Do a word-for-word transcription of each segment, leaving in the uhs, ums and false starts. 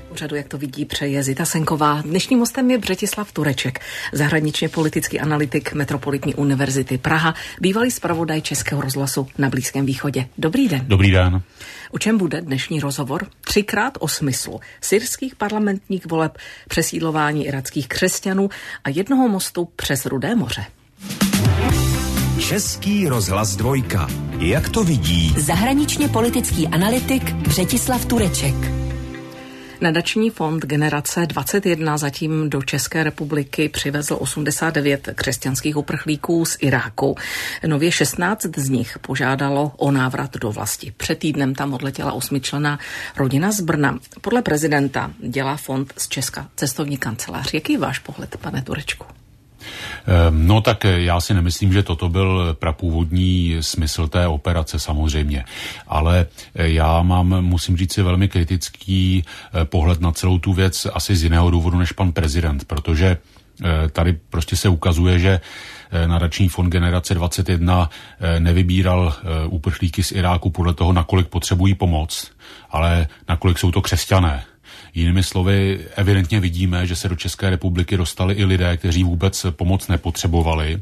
Pořadu, jak to vidí, přeje Zita Senková. Dnešním hostem je Břetislav Tureček, zahraničně politický analytik Metropolitní univerzity Praha, bývalý zpravodaj Českého rozhlasu na Blízkém východě. Dobrý den. Dobrý den. O čem bude dnešní rozhovor? Třikrát o smyslu syrských parlamentních voleb, přesídlování irackých křesťanů a jednoho mostu přes Rudé moře. Český rozhlas dvojka. Jak to vidí? Zahraničně politický analytik Břetislav Tureček. Nadační fond Generace dvacet jedna zatím do České republiky přivezl osmdesát devět křesťanských uprchlíků z Iráku. Nově šestnáct z nich požádalo o návrat do vlasti. Před týdnem tam odletěla osmičlenná rodina z Brna. Podle prezidenta dělá fond z Česka cestovní kancelář. Jaký je váš pohled, pane Turečku? No tak já si nemyslím, že toto byl prapůvodní smysl té operace samozřejmě, ale já mám, musím říct si, velmi kritický pohled na celou tu věc asi z jiného důvodu než pan prezident, protože tady prostě se ukazuje, že nadační fond Generace dvacet jedna nevybíral uprchlíky z Iráku podle toho, nakolik potřebují pomoc, ale nakolik jsou to křesťané. Jinými slovy, evidentně vidíme, že se do České republiky dostali i lidé, kteří vůbec pomoc nepotřebovali.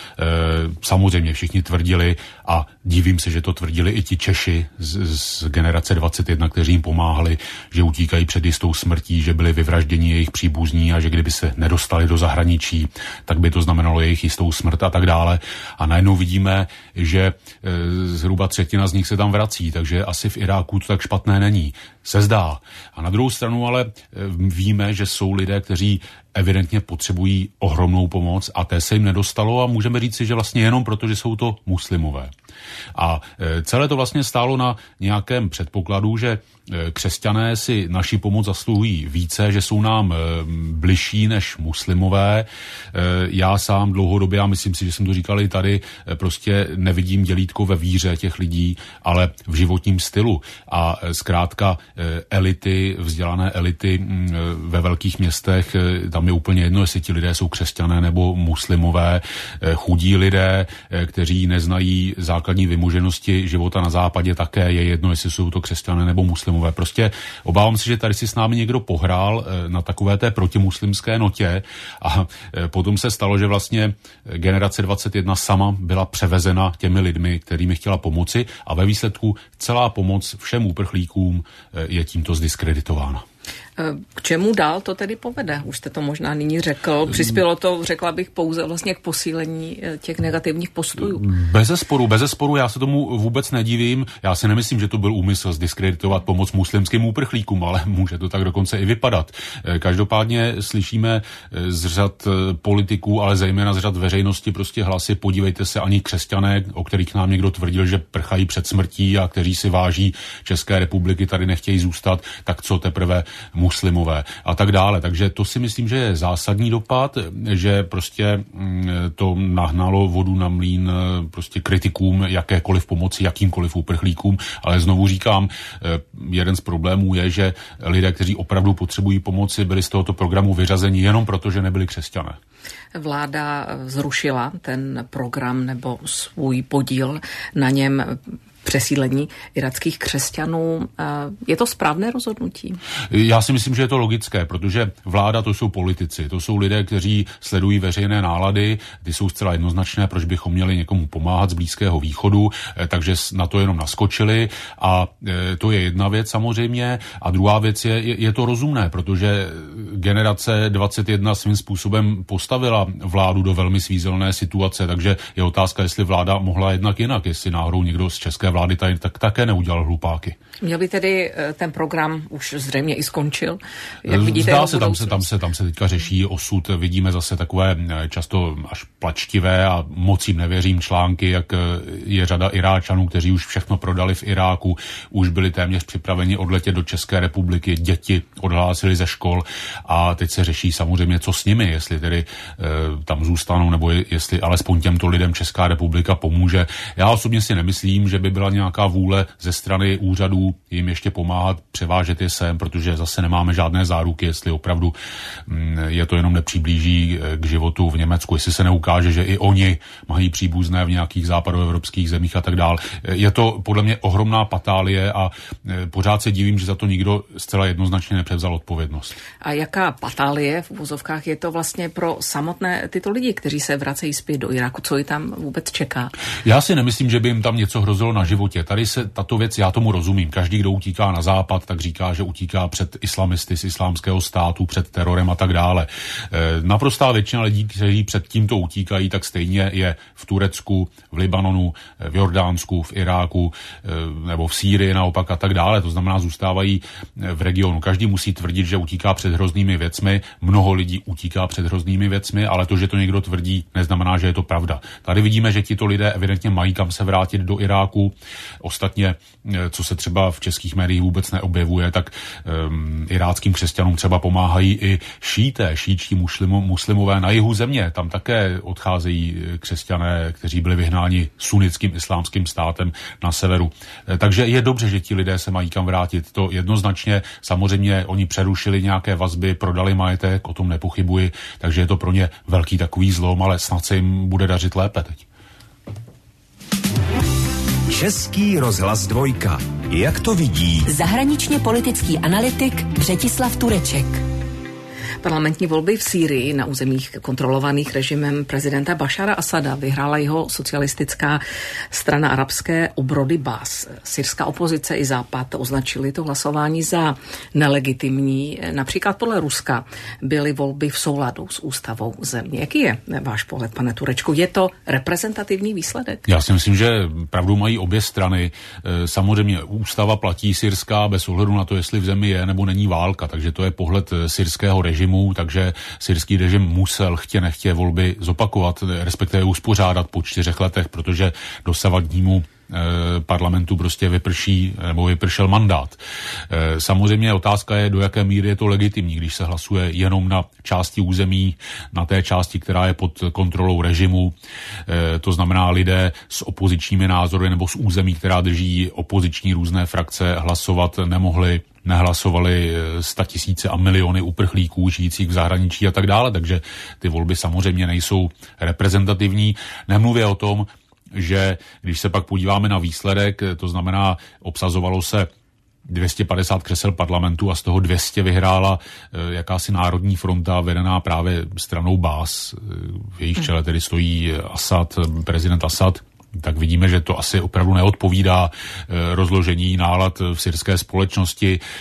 Samozřejmě všichni tvrdili, a divím se, že to tvrdili i ti Češi z, z Generace dvacet jedna, kteří jim pomáhali, že utíkají před jistou smrtí, že byli vyvražděni jejich příbuzní a že kdyby se nedostali do zahraničí, tak by to znamenalo jejich jistou smrt a tak dále. A najednou vidíme, že zhruba třetina z nich se tam vrací, takže asi v Iráku to tak špatné není. Se zdá. A na druhou stranu ale víme, že jsou lidé, kteří evidentně potřebují ohromnou pomoc a té se jim nedostalo a můžeme říci, že vlastně jenom proto, že jsou to muslimové. A celé to vlastně stálo na nějakém předpokladu, že křesťané si naši pomoc zasluhují více, že jsou nám bližší než muslimové. Já sám dlouhodobě, a myslím si, že jsem to říkal i tady, prostě nevidím dělítko ve víře těch lidí, ale v životním stylu. A zkrátka elity, vzdělané elity ve velkých městech, tam je úplně jedno, jestli ti lidé jsou křesťané nebo muslimové, chudí lidé, kteří neznají základní vymoženosti života na západě, také je jedno, jestli jsou to křesťané nebo muslimové. Prostě obávám se, že tady si s námi někdo pohrál na takové té protimuslimské notě a potom se stalo, že vlastně Generace dvacet jedna sama byla převezena těmi lidmi, kterými chtěla pomoci a ve výsledku celá pomoc všem uprchlíkům je tímto zdiskreditována. K čemu dál to tedy povede? Už jste to možná nyní řekl. Přispělo to, řekla bych, pouze vlastně k posílení těch negativních postojů. Bezesporu, bezesporu, já se tomu vůbec nedivím. Já si nemyslím, že to byl úmysl zdiskreditovat pomoc muslimským uprchlíkům, ale může to tak dokonce i vypadat. Každopádně slyšíme z řad politiků, ale zejména z řad veřejnosti prostě hlasy, podívejte se, ani křesťané, o kterých nám někdo tvrdil, že prchají před smrtí a kteří si váží České republiky, tady nechtějí zůstat, tak co teprve muslimové a tak dále. Takže to si myslím, že je zásadní dopad, že prostě to nahnalo vodu na mlýn prostě kritikům jakékoliv pomoci, jakýmkoliv uprchlíkům, ale znovu říkám, jeden z problémů je, že lidé, kteří opravdu potřebují pomoci, byli z tohoto programu vyřazeni jenom proto, že nebyli křesťané. Vláda zrušila ten program nebo svůj podíl na něm, přesídlení irackých křesťanů. Je to správné rozhodnutí? Já si myslím, že je to logické, protože vláda to jsou politici, to jsou lidé, kteří sledují veřejné nálady, ty jsou zcela jednoznačné, proč bychom měli někomu pomáhat z Blízkého východu, takže na to jenom naskočili a to je jedna věc samozřejmě a druhá věc je, je to rozumné, protože Generace dvacet jedna svým způsobem postavila vládu do velmi svízelné situace, takže je otázka, jestli vláda mohla jednak jinak, jestli náhodou někdo z české vlády tady tak také neudělal hlupáky. Měl by tedy ten program už zřejmě i skončil? Jak vidíte Zdá se, tam se, tam se, tam se teďka řeší osud. Vidíme zase takové často až plačtivé a moc jim nevěřím články, jak je řada Iráčanů, kteří už všechno prodali v Iráku, už byli téměř připraveni odletět do České republiky, děti odhlásili ze škol a teď se řeší samozřejmě, co s nimi, jestli tedy e, tam zůstanou, nebo jestli alespoň těmto lidem Česká republika pomůže. Já osobně si nemyslím, že by byla byla nějaká vůle ze strany úřadů jim ještě pomáhat převážet je sem, protože zase nemáme žádné záruky, jestli opravdu je to jenom nepřiblíží k životu v Německu, jestli se neukáže, že i oni mají příbuzné v nějakých západoevropských zemích a tak dále. Je to podle mě ohromná patálie a pořád se divím, že za to nikdo zcela jednoznačně nepřevzal odpovědnost. A jaká patálie v uvozovkách je to vlastně pro samotné tyto lidi, kteří se vracejí zpět do Iráku? Co ji tam vůbec čeká? Já si nemyslím, že by jim tam něco hrozilo na životě. Tady se tato věc, já tomu rozumím. Každý, kdo utíká na západ, tak říká, že utíká před islamisty z islámského státu, před terorem a tak dále. E, naprostá většina lidí, kteří před tímto utíkají, tak stejně je v Turecku, v Libanonu, v Jordánsku, v Iráku e, nebo v Sýrii naopak a tak dále. To znamená, zůstávají v regionu. Každý musí tvrdit, že utíká před hroznými věcmi. Mnoho lidí utíká před hroznými věcmi, ale to, že to někdo tvrdí, neznamená, že je to pravda. Tady vidíme, že tito lidé evidentně mají kam se vrátit do Iráku. Ostatně, co se třeba v českých médiích vůbec neobjevuje, tak um, iráckým křesťanům třeba pomáhají i šíté, šíčtí muslimo, muslimové na jihu země. Tam také odcházejí křesťané, kteří byli vyhnáni sunnickým islámským státem na severu. Takže je dobře, že ti lidé se mají kam vrátit. To jednoznačně, samozřejmě oni přerušili nějaké vazby, prodali majetek, o tom nepochybuji, takže je to pro ně velký takový zlom, ale snad se jim bude dařit lépe teď. Český rozhlas dvojka. Jak to vidí? Zahraničně politický analytik Břetislav Tureček. Parlamentní volby v Sýrii na územích kontrolovaných režimem prezidenta Bašara Asada vyhrála jeho socialistická strana arabské obrody Bas. Syrská opozice i Západ označili to hlasování za nelegitimní. Například podle Ruska byly volby v souladu s ústavou země. Jaký je váš pohled, pane Turečku? Je to reprezentativní výsledek? Já si myslím, že pravdu mají obě strany. Samozřejmě ústava platí syrská bez ohledu na to, jestli v zemi je nebo není válka, takže to je pohled syrského režimu. Takže syrský režim musel chtě nechtě volby zopakovat, respektive uspořádat po čtyřech letech, protože dosavadnímu parlamentu prostě vyprší nebo vypršel mandát. Samozřejmě otázka je, do jaké míry je to legitimní, když se hlasuje jenom na části území, na té části, která je pod kontrolou režimu. To znamená, lidé s opozičními názory nebo z území, která drží opoziční různé frakce, hlasovat nemohli, nehlasovali statisíce a miliony uprchlíků žijících v zahraničí a tak dále, takže ty volby samozřejmě nejsou reprezentativní. Nemluvě o tom, že když se pak podíváme na výsledek, to znamená, obsazovalo se dvě stě padesát křesel parlamentu a z toho dvě stě vyhrála e, jakási národní fronta vedená právě stranou Bas, v jejich čele tedy stojí Asad, prezident Asad. Tak vidíme, že to asi opravdu neodpovídá e, rozložení nálad v syrské společnosti. E,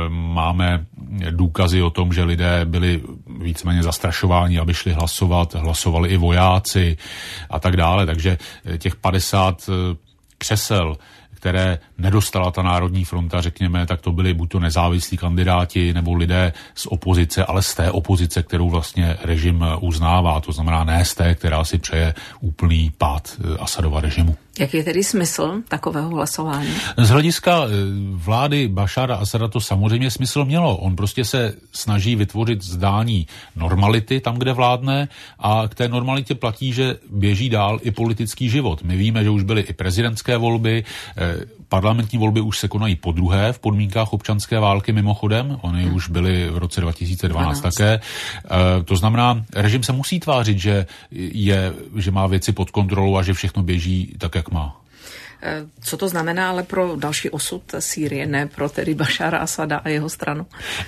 máme důkazy o tom, že lidé byli víceméně zastrašováni, aby šli hlasovat, hlasovali i vojáci a tak dále. Takže těch padesát e, křesel, které nedostala ta Národní fronta, řekněme, tak to byli buď to nezávislí kandidáti nebo lidé z opozice, ale z té opozice, kterou vlastně režim uznává. To znamená ne z té, která si přeje úplný pád Asadova režimu. Jaký je tedy smysl takového hlasování? Z hlediska vlády Bašara Asada to samozřejmě smysl mělo. On prostě se snaží vytvořit zdání normality tam, kde vládne, a k té normalitě platí, že běží dál i politický život. My víme, že už byly i prezidentské volby, parlamentní volby už se konají podruhé v podmínkách občanské války mimochodem. Ony hmm. už byly v roce dva tisíce dvanáct dvanáct také. To znamená, režim se musí tvářit, že, je, že má věci pod kontrolou a že všechno běží tak, jak má. Co to znamená ale pro další osud Sýrie, ne pro tedy Bašara Asada a jeho stranu?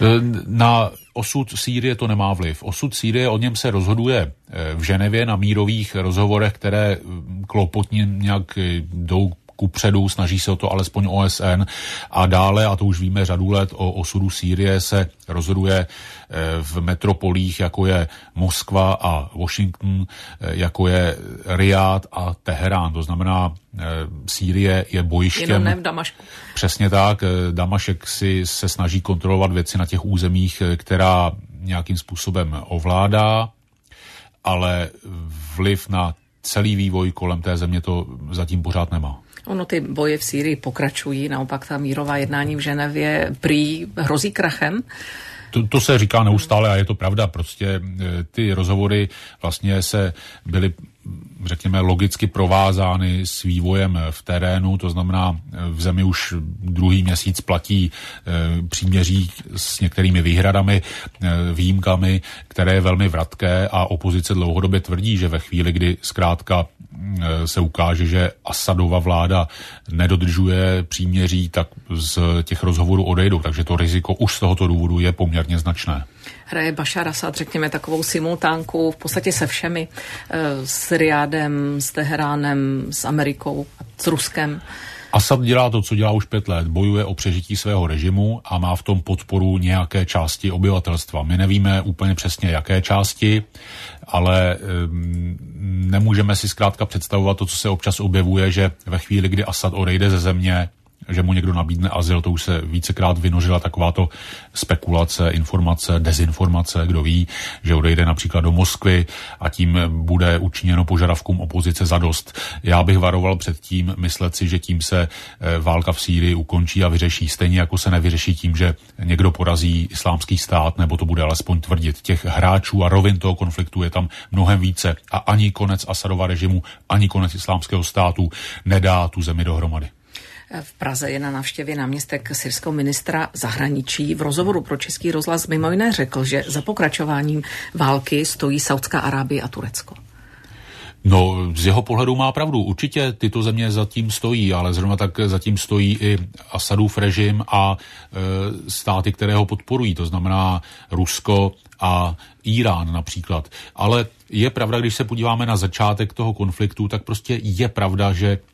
Na osud Sýrie to nemá vliv. Osud Sýrie, o něm se rozhoduje v Ženevě na mírových rozhovorech, které klopotně nějak jdou kupředu, snaží se o to alespoň O S N, a dále, a to už víme řadu let, o osudu Sýrie se rozhoduje v metropolích, jako je Moskva a Washington, jako je Rijád a Teherán. To znamená, Sýrie je bojištěm. Jenom ne v Damašku. Přesně tak. Damašek si se snaží kontrolovat věci na těch územích, která nějakým způsobem ovládá, ale vliv na celý vývoj kolem té země to zatím pořád nemá. Ono ty boje v Sýrii pokračují, naopak ta mírová jednání v Ženevě prý hrozí krachem. To, to se říká neustále a je to pravda. Prostě ty rozhovory vlastně se byly řekněme, logicky provázány s vývojem v terénu, to znamená, v zemi už druhý měsíc platí e, příměří s některými výhradami, e, výjimkami, které je velmi vratké a opozice dlouhodobě tvrdí, že ve chvíli, kdy zkrátka e, se ukáže, že Asadova vláda nedodržuje příměří, tak z těch rozhovorů odejdou, takže to riziko už z tohoto důvodu je poměrně značné. Hraje Bašar Asad, řekněme, takovou simultánku v podstatě se všemi, s Riádem, s Teheránem, s Amerikou, s Ruskem. Asad dělá to, co dělá už pět let, bojuje o přežití svého režimu a má v tom podporu nějaké části obyvatelstva. My nevíme úplně přesně, jaké části, ale um, nemůžeme si zkrátka představovat to, co se občas objevuje, že ve chvíli, kdy Asad odejde ze země, že mu někdo nabídne azyl, to už se vícekrát vynořila takováto spekulace, informace, dezinformace, kdo ví, že odejde například do Moskvy a tím bude učiněno požadavkům opozice zadost. Já bych varoval před tím, myslet si, že tím se válka v Sýrii ukončí a vyřeší. Stejně jako se nevyřeší tím, že někdo porazí Islámský stát, nebo to bude alespoň tvrdit. Těch hráčů a rovin toho konfliktu je tam mnohem více a ani konec Asadova režimu, ani konec Islámského státu nedá tu zemi dohromady. V Praze je na návštěvě náměstek syrského ministra zahraničí. V rozhovoru pro Český rozhlas mimo jiné řekl, že za pokračováním války stojí Saudská Arábie a Turecko. No, z jeho pohledu má pravdu. Určitě tyto země zatím stojí, ale zrovna tak zatím stojí i Asadův režim a e, státy, které ho podporují, to znamená Rusko a Irán například. Ale je pravda, když se podíváme na začátek toho konfliktu, tak prostě je pravda, že e,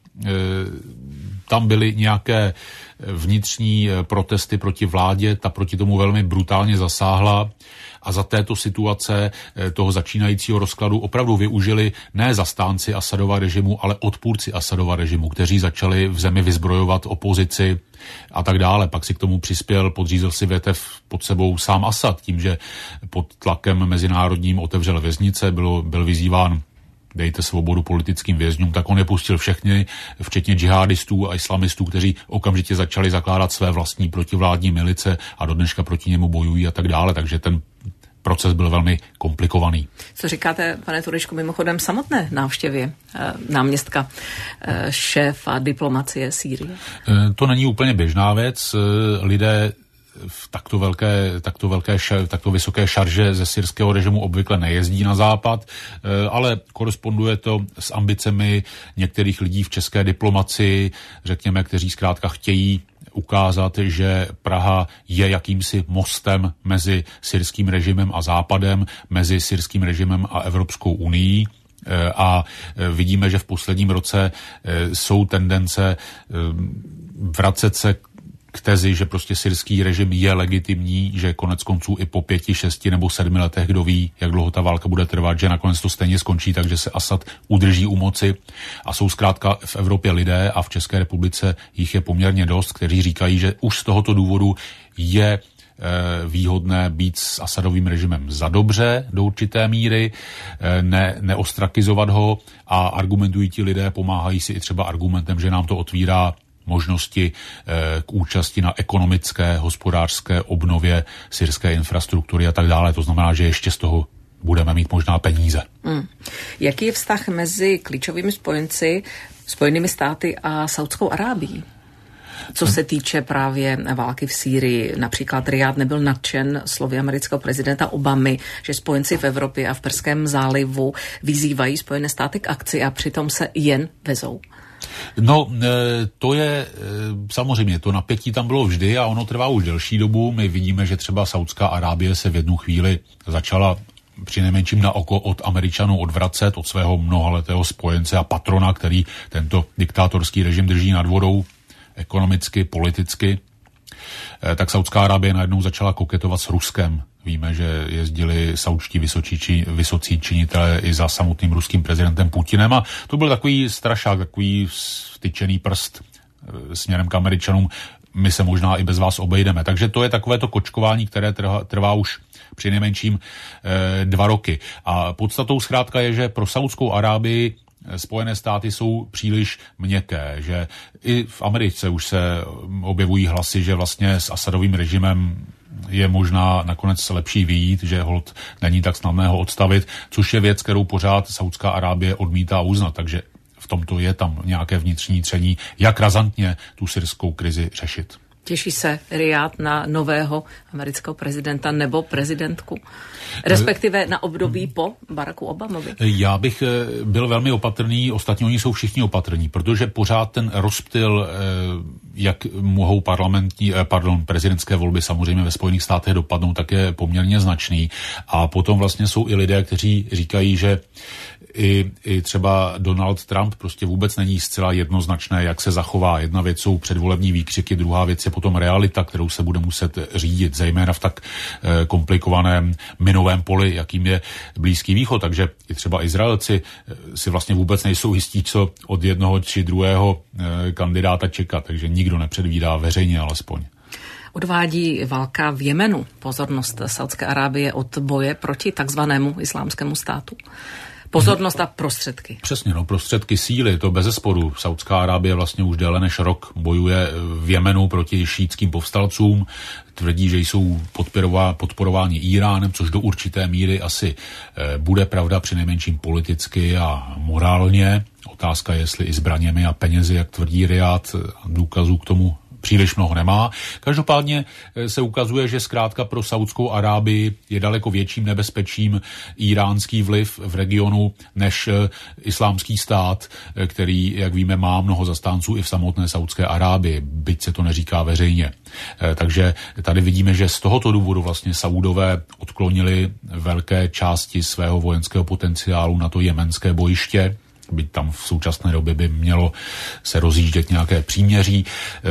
tam byly nějaké vnitřní protesty proti vládě, ta proti tomu velmi brutálně zasáhla a za této situace toho začínajícího rozkladu opravdu využili ne zastánci Asadova režimu, ale odpůrci Asadova režimu, kteří začali v zemi vyzbrojovat opozici a tak dále. Pak si k tomu přispěl, podřízl si větev pod sebou sám Asad tím, že pod tlakem mezinárodním otevřel věznice, bylo, byl vyzýván dejte svobodu politickým vězňům, tak on je pustil všechny, včetně džihadistů a islamistů, kteří okamžitě začali zakládat své vlastní protivládní milice a do dneška proti němu bojují a tak dále, takže ten proces byl velmi komplikovaný. Co říkáte, pane Turečku, mimochodem samotné návštěvě e, náměstka e, šéfa diplomacie Sýrie? E, to není úplně běžná věc. E, lidé v takto velké, takto velké, takto vysoké šarže ze syrského režimu obvykle nejezdí na západ, ale koresponduje to s ambicemi některých lidí v české diplomacii, řekněme, kteří zkrátka chtějí ukázat, že Praha je jakýmsi mostem mezi syrským režimem a západem, mezi syrským režimem a Evropskou unií. A vidíme, že v posledním roce jsou tendence vracet se k tezi, že prostě syrský režim je legitimní, že konec konců i po pěti, šesti nebo sedmi letech, kdo ví, jak dlouho ta válka bude trvat, že nakonec to stejně skončí, takže se Asad udrží u moci a jsou zkrátka v Evropě lidé a v České republice jich je poměrně dost, kteří říkají, že už z tohoto důvodu je výhodné být s Asadovým režimem za dobře do určité míry, ne, neostrakizovat ho a argumentují ti lidé, pomáhají si i třeba argumentem, že nám to otvírá možnosti k účasti na ekonomické, hospodářské obnově syrské infrastruktury a tak dále. To znamená, že ještě z toho budeme mít možná peníze. Hmm. Jaký je vztah mezi klíčovými spojenci, Spojenými státy a Saudskou Arábií? Co se týče právě války v Sýrii, například Riád nebyl nadšen slovy amerického prezidenta Obamy, že spojenci v Evropě a v Perském zálivu vyzývají Spojené státy k akci a přitom se jen vezou. No, to je samozřejmě, to napětí tam bylo vždy a ono trvá už delší dobu. My vidíme, že třeba Saudská Arábie se v jednu chvíli začala přinejmenším na oko od Američanů odvracet, od svého mnohaletého spojence a patrona, který tento diktátorský režim drží nad vodou ekonomicky, politicky. Tak Saudská Arábie najednou začala koketovat s Ruskem. Víme, že jezdili saudští vysocí, vysocí činitelé i za samotným ruským prezidentem Putinem a to byl takový strašák, takový vtyčený prst směrem k Američanům. My se možná i bez vás obejdeme. Takže to je takové to kočkování, které trvá, trvá už přinejmenším eh, dva roky. A podstatou zkrátka je, že pro Saudskou Arábii Spojené státy jsou příliš měkké, že i v Americe už se objevují hlasy, že vlastně s Asadovým režimem je možná nakonec lepší vyjít, že hold není tak snadné ho odstavit, což je věc, kterou pořád Saudská Arábie odmítá uznat, takže v tomto je tam nějaké vnitřní tření, jak razantně tu syrskou krizi řešit. Těší se Riad na nového amerického prezidenta nebo prezidentku? Respektive na období po Baracku Obamovi? Já bych byl velmi opatrný, ostatně oni jsou všichni opatrní, protože pořád ten rozptyl, jak mohou parlamentní, pardon, prezidentské volby samozřejmě ve Spojených státech dopadnou, tak je poměrně značný. A potom vlastně jsou i lidé, kteří říkají, že I, i třeba Donald Trump prostě vůbec není zcela jednoznačné, jak se zachová. Jedna věc jsou předvolební výkřiky, druhá věc je potom realita, kterou se bude muset řídit, zejména v tak eh, komplikovaném minovém poli, jakým je Blízký východ. Takže i třeba Izraelci eh, si vlastně vůbec nejsou jistí, co od jednoho či druhého eh, kandidáta čekat, takže nikdo nepředvídá veřejně alespoň. Odvádí válka v Jemenu pozornost Saudské Arábie od boje proti takzvanému islámskému státu? Pozornost a prostředky. Přesně, no, prostředky síly, to bezesporu. Saudská Arábie vlastně už déle než rok bojuje v Jemenu proti šítským povstalcům. Tvrdí, že jsou podporováni Iránem, což do určité míry asi e, bude pravda přinejmenším politicky a morálně. Otázka je, jestli i zbraněmi a penězi, jak tvrdí Riad, důkazů k tomu příliš mnoho nemá. Každopádně se ukazuje, že zkrátka pro Saudskou Arábii je daleko větším nebezpečím iránský vliv v regionu než islámský stát, který, jak víme, má mnoho zastánců i v samotné Saudské Arábii, byť se to neříká veřejně. Takže tady vidíme, že z tohoto důvodu vlastně Saudové odklonili velké části svého vojenského potenciálu na to jemenské bojiště, byť tam v současné době by mělo se rozjíždět nějaké příměří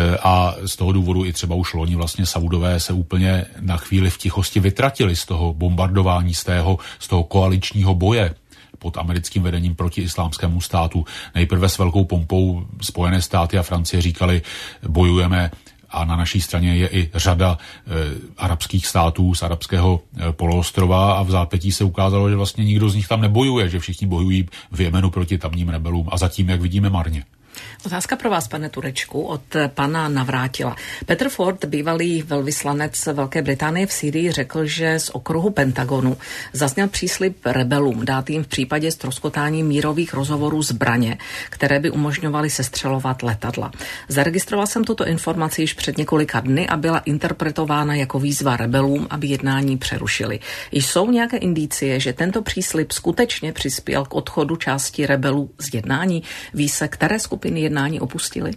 a z toho důvodu i třeba už loni vlastně Saudové se úplně na chvíli v tichosti vytratili z toho bombardování, z toho, z toho koaličního boje pod americkým vedením proti islámskému státu. Nejprve s velkou pompou Spojené státy a Francie říkali, bojujeme, a na naší straně je i řada e, arabských států z arabského e, poloostrova a v zápětí se ukázalo, že vlastně nikdo z nich tam nebojuje, že všichni bojují v Jemenu proti tamním rebelům a zatím, jak vidíme, marně. Otázka pro vás, pane Turečku, od pana Navrátila. Petr Ford, bývalý velvyslanec Velké Británie v Sýrii, řekl, že z okruhu Pentagonu zazněl příslib rebelům dát jim v případě ztroskotání mírových rozhovorů zbraně, které by umožňovaly sestřelovat letadla. Zaregistroval jsem tuto informaci již před několika dny a byla interpretována jako výzva rebelům, aby jednání přerušili. Jsou nějaké indicie, že tento příslib skutečně přispěl k odchodu části rebelů z jednání? Ví se, které skupiny jednání opustili?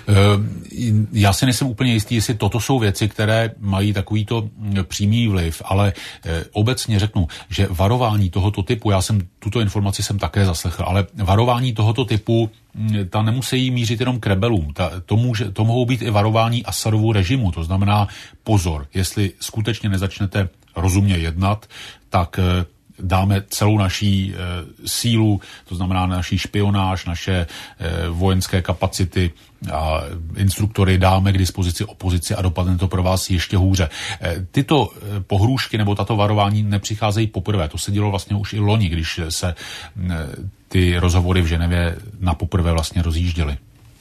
Já si nejsem úplně jistý, jestli toto jsou věci, které mají takovýto přímý vliv, ale obecně řeknu, že varování tohoto typu, já jsem tuto informaci jsem také zaslechl, ale varování tohoto typu, ta nemusí mířit jenom k rebelům. Ta, to, může, to mohou být i varování Asadovu režimu, to znamená pozor, jestli skutečně nezačnete rozumně jednat, tak dáme celou naší e, sílu, to znamená naší špionáž, naše e, vojenské kapacity a instruktory dáme k dispozici opozici a dopadne to pro vás ještě hůře. E, tyto e, pohrůžky nebo tato varování nepřicházejí poprvé. To se dělo vlastně už i loni, když se e, ty rozhovory v Ženevě na poprvé vlastně rozjížděly.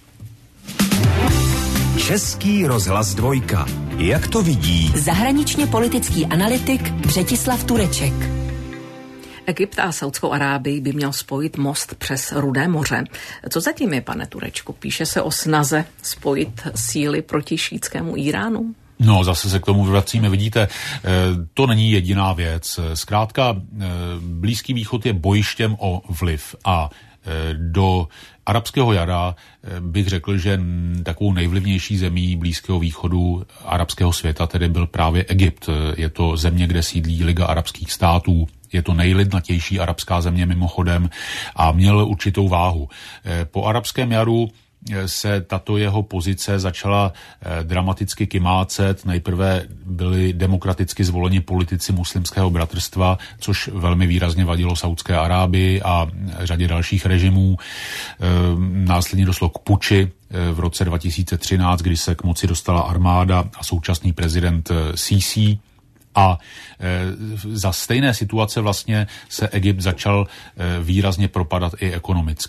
Český rozhlas dvojka. Jak to vidí? Zahraničně politický analytik Břetislav Tureček. Egypt a Saudskou Arábii by měl spojit most přes Rudé moře. Co zatím je, pane Turečku? Píše se o snaze spojit síly proti šítskému Iránu? No, zase se k tomu vracíme. Vidíte, to není jediná věc. Zkrátka, Blízký východ je bojištěm o vliv a do arabského jara bych řekl, že takovou nejvlivnější zemí Blízkého východu arabského světa tedy byl právě Egypt. Je to země, kde sídlí Liga arabských států. Je to nejlidnatější arabská země mimochodem a měl určitou váhu. Po arabském jaru se tato jeho pozice začala dramaticky kymácet. Nejprve byli demokraticky zvoleni politici muslimského bratrstva, což velmi výrazně vadilo Saudské Arábii a řadě dalších režimů. Následně došlo k puči v roce dva tisíce třináct, kdy se k moci dostala armáda a současný prezident Sísí. A e, za stejné situace vlastně se Egypt začal e, výrazně propadat i ekonomicky.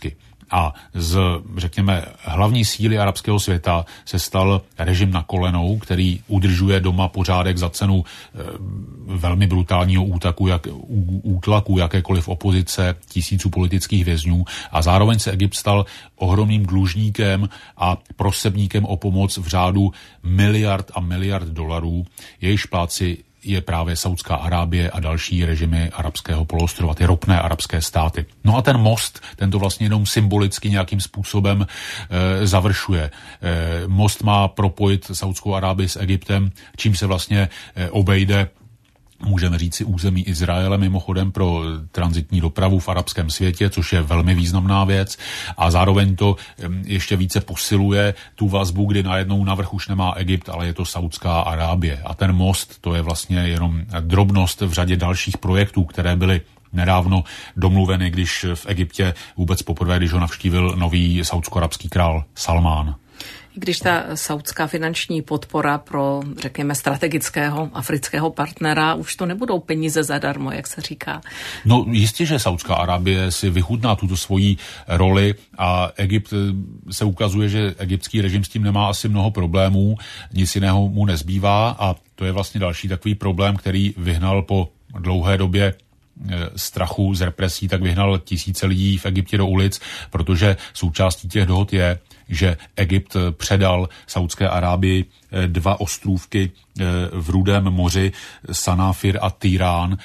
A z, řekněme, hlavní síly arabského světa se stal režim na kolenou, který udržuje doma pořádek za cenu e, velmi brutálního útaku, jak, ú, útlaku jakékoliv opozice, tisíců politických vězňů. A zároveň se Egypt stal ohromným dlužníkem a prosebníkem o pomoc v řádu miliard a miliard dolarů. Jejichž plátci je právě Saudská Arábie a další režimy arabského poloostrova, ty ropné arabské státy. No a ten most, ten to vlastně jenom symbolicky nějakým způsobem e, završuje. E, most má propojit Saudskou Arábii s Egyptem, čím se vlastně e, obejde, můžeme říct si, území Izraele mimochodem pro tranzitní dopravu v arabském světě, což je velmi významná věc, a zároveň to ještě více posiluje tu vazbu, kdy najednou navrch už nemá Egypt, ale je to Saudská Arábie. A ten most, to je vlastně jenom drobnost v řadě dalších projektů, které byly nedávno domluveny, když v Egyptě vůbec poprvé, když ho navštívil nový saudsko-arabský král Salmán. Když ta saudská finanční podpora pro, řekněme, strategického afrického partnera, už to nebudou peníze zadarmo, jak se říká. No jistě, že Saudská Arábie si vychutná tuto svoji roli a Egypt se ukazuje, že egyptský režim s tím nemá asi mnoho problémů, nic jiného mu nezbývá a to je vlastně další takový problém, který vyhnal po dlouhé době strachu z represí, tak vyhnal tisíce lidí v Egyptě do ulic, protože součástí těch dohod je, že Egypt předal Saudské Arábii dva ostrůvky v Rudém moři, Sanáfir a Týrán,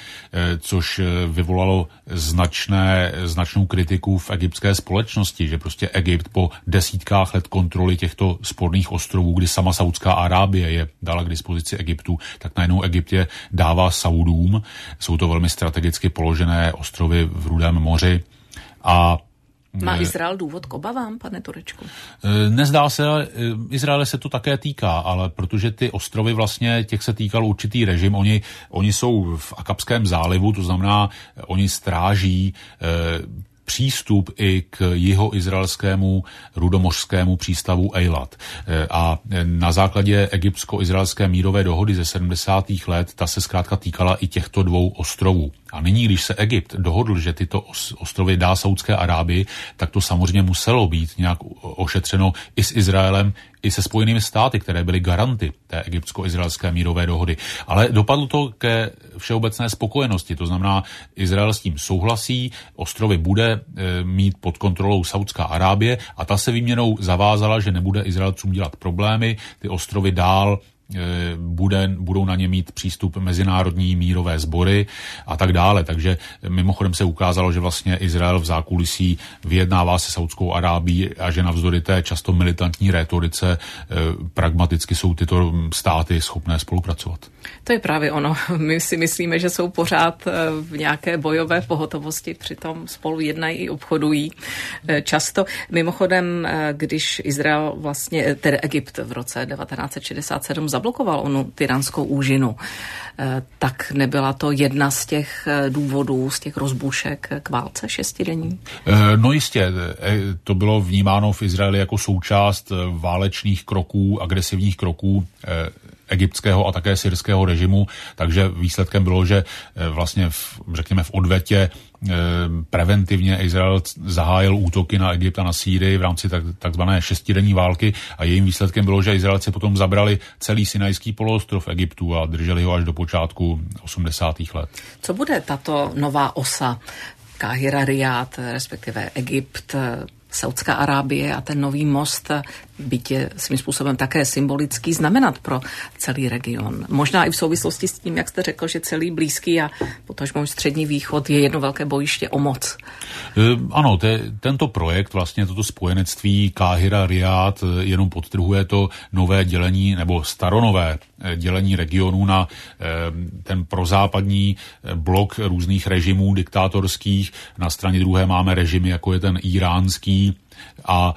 což vyvolalo značné, značnou kritiku v egyptské společnosti, že prostě Egypt po desítkách let kontroly těchto sporných ostrovů, kdy sama Saudská Arábie je dala k dispozici Egyptu, tak najednou Egypt je dává Saudům. Jsou to velmi strategicky položené ostrovy v Rudém moři a má Izrael důvod k obavám, pane Turečku? Nezdá se, Izraele se to také týká, ale protože ty ostrovy vlastně, těch se týkal určitý režim, oni, oni jsou v Akabském zálivu, to znamená, oni stráží eh, přístup i k jihoizraelskému rudomořskému přístavu Eilat. A na základě egyptsko-izraelské mírové dohody ze sedmdesátých let ta se zkrátka týkala i těchto dvou ostrovů. A nyní, když se Egypt dohodl, že tyto ostrovy dá Saudské Arábii, tak to samozřejmě muselo být nějak ošetřeno i s Izraelem, i se Spojenými státy, které byly garanty té egyptsko-izraelské mírové dohody. Ale dopadlo to ke všeobecné spokojenosti, to znamená, Izrael s tím souhlasí, ostrovy bude e, mít pod kontrolou Saudská Arábie a ta se výměnou zavázala, že nebude Izraelcům dělat problémy, ty ostrovy dál Bude, budou na ně mít přístup mezinárodní mírové sbory a tak dále. Takže mimochodem se ukázalo, že vlastně Izrael v zákulisí vyjednává se Saudskou Arábií a že navzdory té často militantní rétorice pragmaticky jsou tyto státy schopné spolupracovat. To je právě ono. My si myslíme, že jsou pořád v nějaké bojové pohotovosti, přitom spolu jednají i obchodují často. Mimochodem, když Izrael vlastně, tedy Egypt v roce devatenáct set šedesát sedm zablokoval onu tyranskou úžinu, tak nebyla to jedna z těch důvodů, z těch rozbušek k válce šestidenní? No jistě, to bylo vnímáno v Izraeli jako součást válečných kroků, agresivních kroků egyptského a také syrského režimu, takže výsledkem bylo, že vlastně v, řekněme v odvetě preventivně Izrael zahájil útoky na Egypt a na Sýrii v rámci tak, takzvané šestidenní války a jejím výsledkem bylo, že Izraelci potom zabrali celý Sinajský poloostrov Egyptu a drželi ho až do počátku osmdesátých let. Co bude tato nová osa Káhira, Rijád, respektive Egypt, Saudská Arábie a ten nový most, byť je svým způsobem také symbolický, znamenat pro celý region? Možná i v souvislosti s tím, jak jste řekl, že celý Blízký a potažmo Střední východ je jedno velké bojiště o moc. Ano, te, tento projekt, vlastně toto spojenectví Káhira, Rijád, jenom podtrhuje to nové dělení nebo staronové dělení regionů na ten prozápadní blok různých režimů diktátorských. Na straně druhé máme režimy, jako je ten iránský, a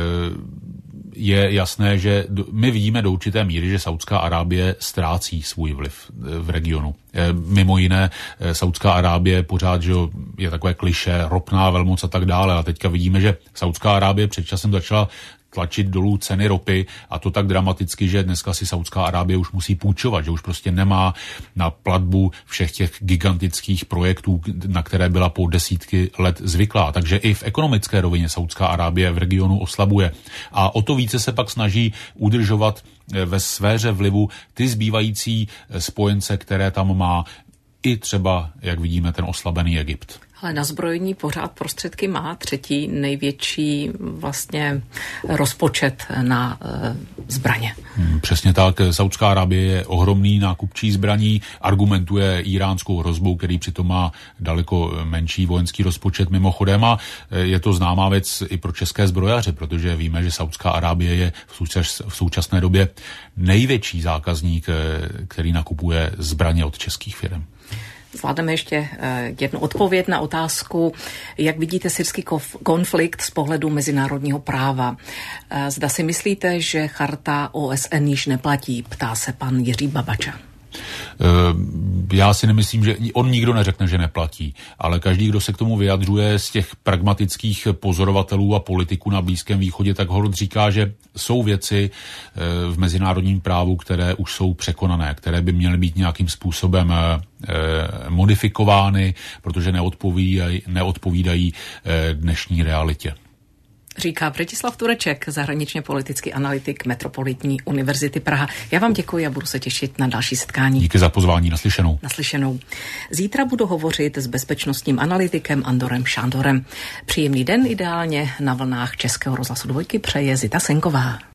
je jasné, že my vidíme do určité míry, že Saudská Arábie ztrácí svůj vliv v regionu. Mimo jiné, Saudská Arábie pořád, že je takové klišé, ropná velmoc a tak dále. A teďka vidíme, že Saudská Arábie před časem začala tlačit dolů ceny ropy, a to tak dramaticky, že dneska si Saudská Arábie už musí půjčovat, že už prostě nemá na platbu všech těch gigantických projektů, na které byla po desítky let zvyklá. Takže i v ekonomické rovině Saudská Arábie v regionu oslabuje. A o to více se pak snaží udržovat ve sféře vlivu ty zbývající spojence, které tam má, i třeba, jak vidíme, ten oslabený Egypt. Ale na zbrojení pořád prostředky má, třetí největší vlastně rozpočet na e, zbraně. Hmm, přesně tak. Saudská Arábie je ohromný nákupčí zbraní, argumentuje íránskou hrozbou, který přitom má daleko menší vojenský rozpočet mimochodem, a je to známá věc i pro české zbrojaře, protože víme, že Saudská Arábie je v, součas, v současné době největší zákazník, který nakupuje zbraně od českých firm. Zvládneme ještě jednu odpověď na otázku, jak vidíte syrský konflikt z pohledu mezinárodního práva. Zda si myslíte, že charta O S N již neplatí, ptá se pan Jiří Babača. Já si nemyslím, že on nikdo neřekne, že neplatí, ale každý, kdo se k tomu vyjadřuje z těch pragmatických pozorovatelů a politiků na Blízkém východě, tak holt říká, že jsou věci v mezinárodním právu, které už jsou překonané, které by měly být nějakým způsobem modifikovány, protože neodpovídají, neodpovídají dnešní realitě. Říká Břetislav Tureček, zahraničně politický analytik Metropolitní univerzity Praha. Já vám děkuji a budu se těšit na další setkání. Díky za pozvání, naslyšenou. Naslyšenou. Zítra budu hovořit s bezpečnostním analytikem Andorem Šándorem. Příjemný den, ideálně na vlnách Českého rozhlasu Dvojky přeje Zita Senková.